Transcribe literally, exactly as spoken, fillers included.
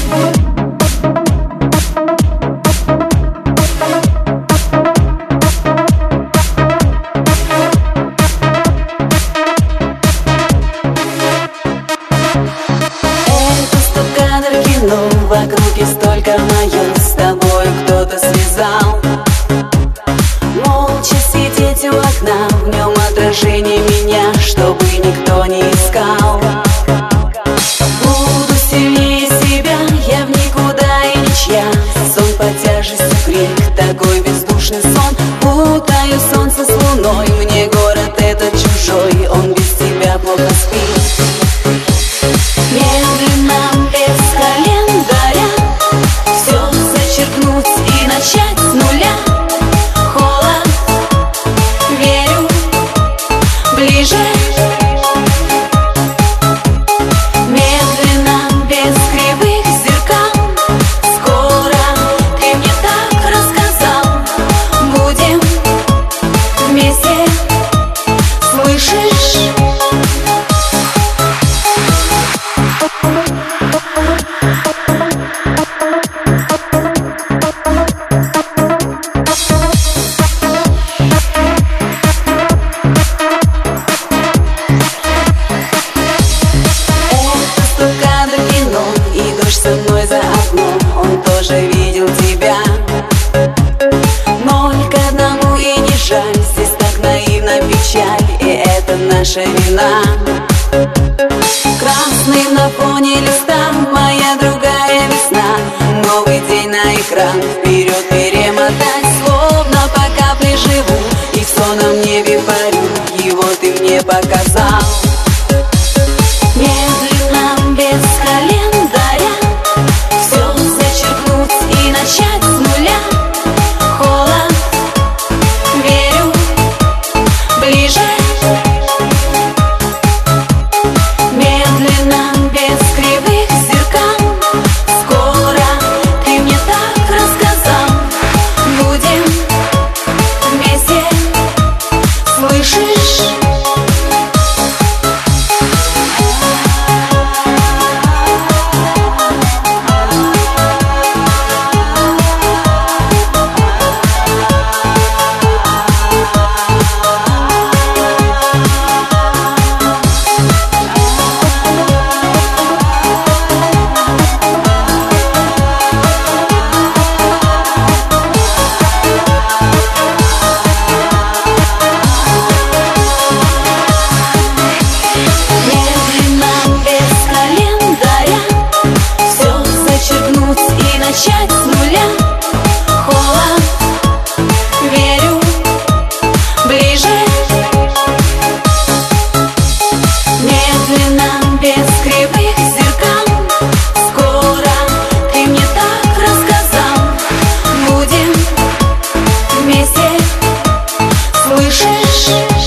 Но вокруг есть только мое, с тобой кто-то связал. Молча сидеть у окна, в нем отражение меня, чтобы никто не искал. Буду сильнее себя, я в никуда и ничья. Сон под тяжестью крик, такой бездушный сон. Путаю солнце с луной, мне город этот чужой, он без тебя плохо спит. Медленно, без календаря, все зачеркнуть и начать с нуля. Холод, верю, ближе. Медленно, без кривых зеркал, скоро ты мне так рассказал. Будем вместе, слышишь? Со мной за окном, он тоже видел тебя. Ноль к одному и не жаль, здесь так наивна печаль, и это наша вина. Красный на фоне листа, моя другая весна. Новый день на экран, вперед перемотать, словно по капле живу, и в сонном небе парю, его ты мне показал. Медленно, без календаря, начать с нуля. Холод, верю, ближе. Медленно, без кривых зеркал, скоро ты мне так рассказал. Будем вместе, слышишь? Начать с нуля. Холод, верю, ближе. Медленно, без кривых зеркал, скоро ты мне так рассказал. Будем вместе, слышишь?